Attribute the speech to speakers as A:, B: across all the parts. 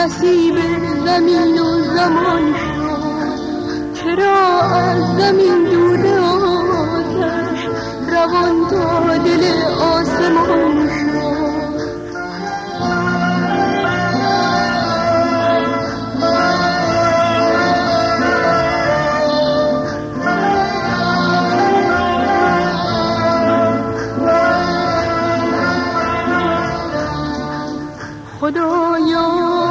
A: نصیب زمین و زمان شد. چرا از زمین دود آتش روان تا دل آسمان شد. خدایا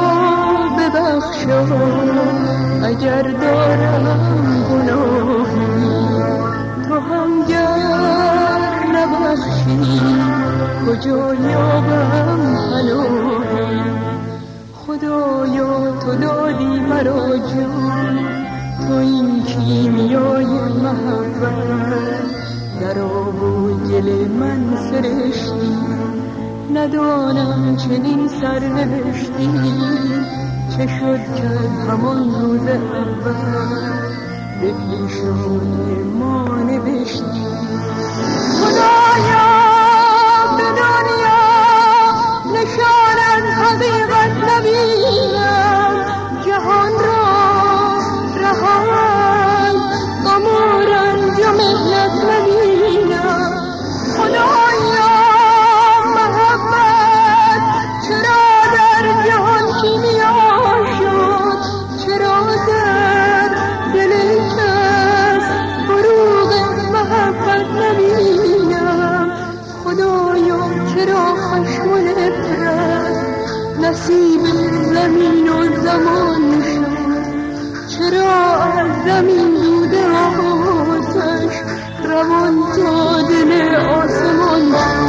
A: ببخشا اگر دارم گناهی، تو هم گر نبخشی کجا یابم پناهی. خدایا تو دادی مرا جان، تو این کیمیای محبت در آب و گل من سرشتی. ندانم چنین سرنوشتی چه شد که همان روز اول به پیشان ما نوشتی. خدایا به دنیا نشان از حقیقت نبینم، جهان را رهان غم و رنج و محنت نبینم. خدایا نصیب زمین و زمان شد. چرا از زمین دود آتش روان تا دل آسمان شد.